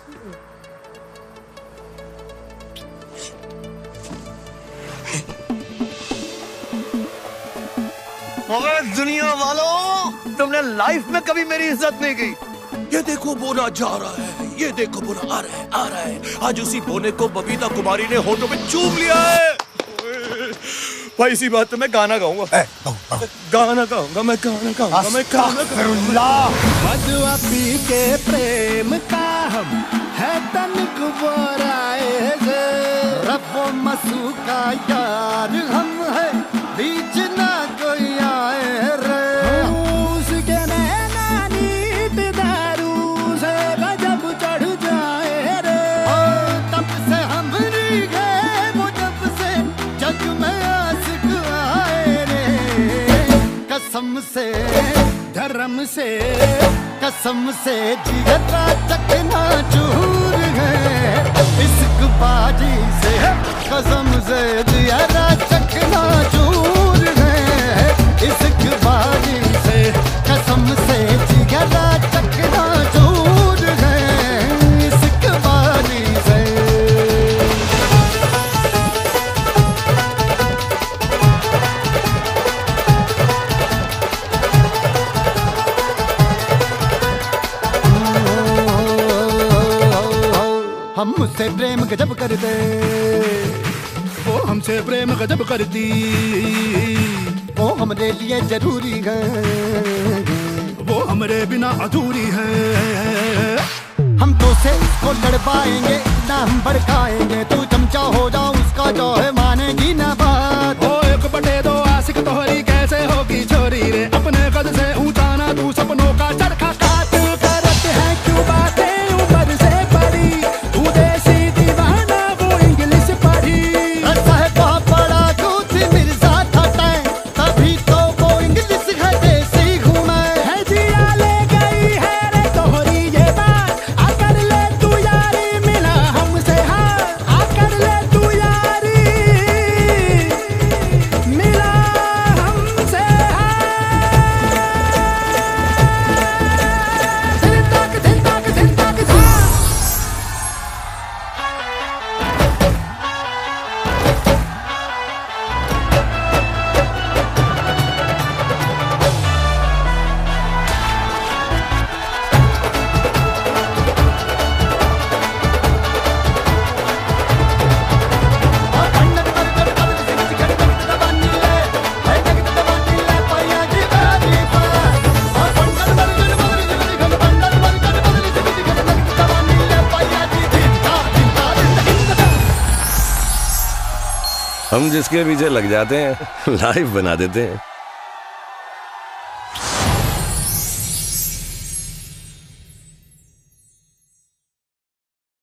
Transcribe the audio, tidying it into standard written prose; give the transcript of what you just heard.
दुनिया वालों, तुमने लाइफ में कभी मेरी इज्जत नहीं की। ये देखो बोना जा रहा है, ये देखो बोना आ रहा है। आज उसी बोने को बबीता कुमारी ने होठों में चूम लिया है। भाई इसी बात पे मैं गाना गाऊंगा, गाना गाऊंगा, मैं गाना गाऊंगा, मैं गाना गाऊंगा। मधुआ पी के प्रेम का हम है तनिक बोराए से, रब्बो मसू का यार हम है, बीच ना कोई आए रे। उसके नैना नीत दारू से गजब चढ़ जाए रे। तब से हम गए वो, जब से जग में आशिक आए रे। कसम से धर्म से कसम से जिगरा चकना चूर है, इश्क बाजी से कसम से जिगरा चकना चूर है, इश्क बाजी से कसम से जिगरा चकना चूर है, इश्क बाजी से। हम मुझसे प्रेम गजब करते, वो हमसे प्रेम गजब करती, वो हमरे लिए जरूरी है, वो हमरे बिना अधूरी है। हम तो से इसको लड़वाएंगे ना, हम भड़काएंगे, तू चमचा हो जा उसका जो है, मानेगी ना बात। ओ 1/2 आशिक तोहरी कैसे होगी छोरी रे, अपने कद से ऊंचा ना तू सपनों का चरखा काट। करत है क्यों बातें ऊपर से पड़ी, तू देसी दीवाना वो इंग्लिश पढ़ी। साहब बड़ा दूध मिर्जा था तय, तभी तो वो इंग्लिश है देसी घूमे है। जिया ले गई है रे तोहरी ये बात, आकर ले तू यारी मिला हमसे हाथ, आकर ले तू यारी मिला हमसे हाथ। दिल तक दिल तक दिल तक था। हम जिसके पीछे लग जाते हैं लाइफ बना देते हैं।